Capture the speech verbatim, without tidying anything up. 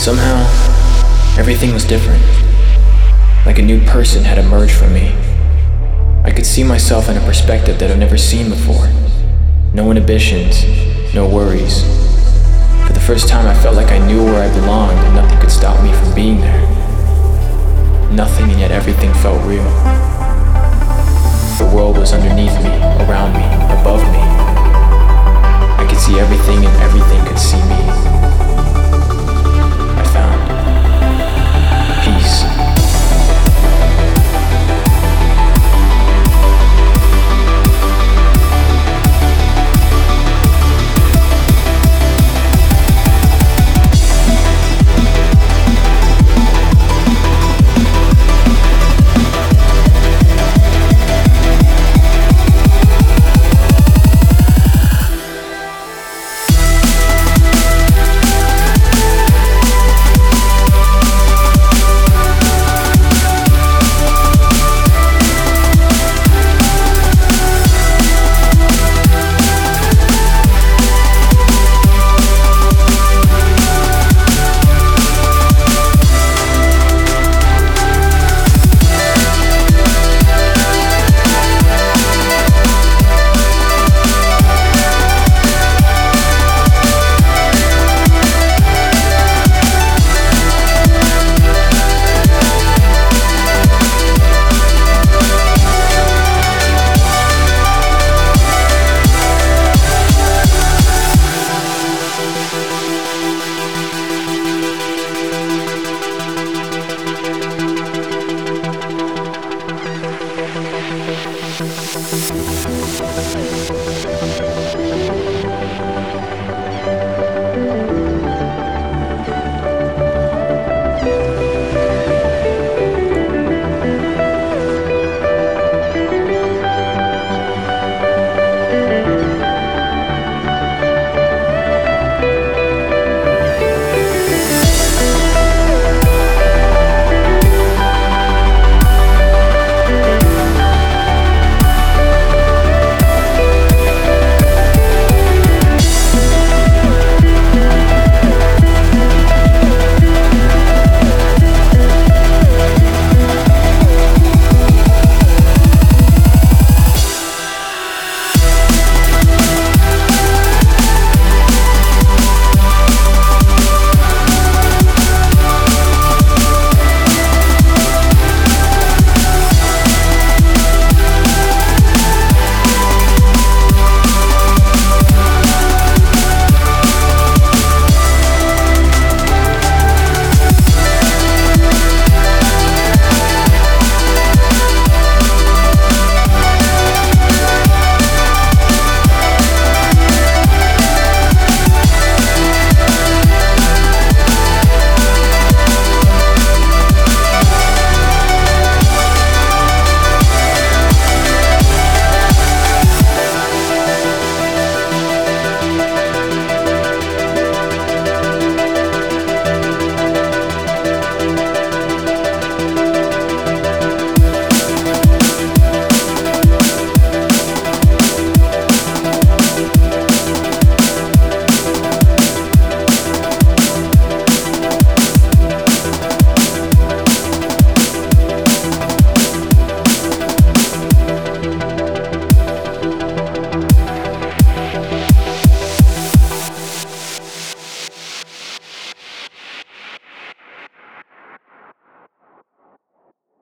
Somehow, everything was different. Like a new person had emerged from me. I could see myself in a perspective that I've never seen before. No inhibitions, no worries. For the first time, I felt like I knew where I belonged and nothing could stop me from being there. Nothing, and yet everything felt real. The world was underneath me, around me, above me. I could see everything and everything could see me.